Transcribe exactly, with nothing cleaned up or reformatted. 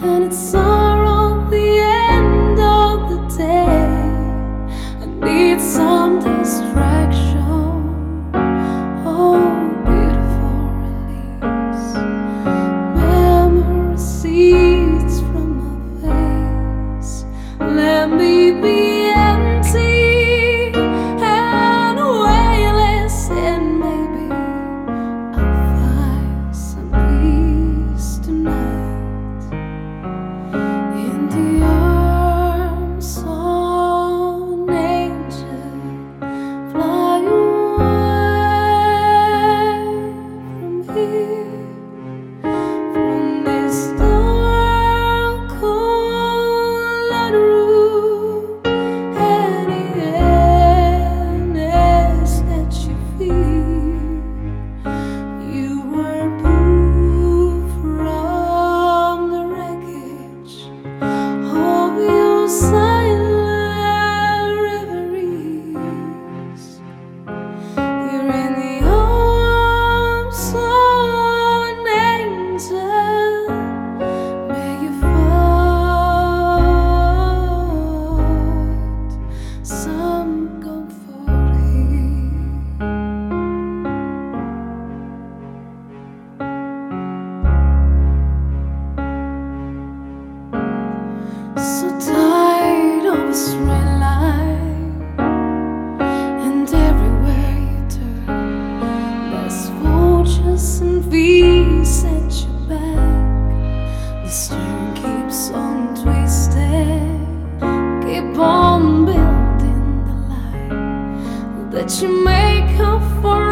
and it's sorrow the end of the day. I need some distraction. Oh, beautiful release. Memory seeds from my face. Let me be empty and weightless, and maybe I'll find some peace tonight in the arms of an angel. Fly away from here, from this dark, cold room. Any emptiness that you feel, you were moved from the wreckage of your silent reveries. You're in the arms of an angel. May you find some comfort here. So tired of this red light, and everywhere you turn, there's vultures and bees at your back. The string keeps on twisting, keep on building the light that you make up for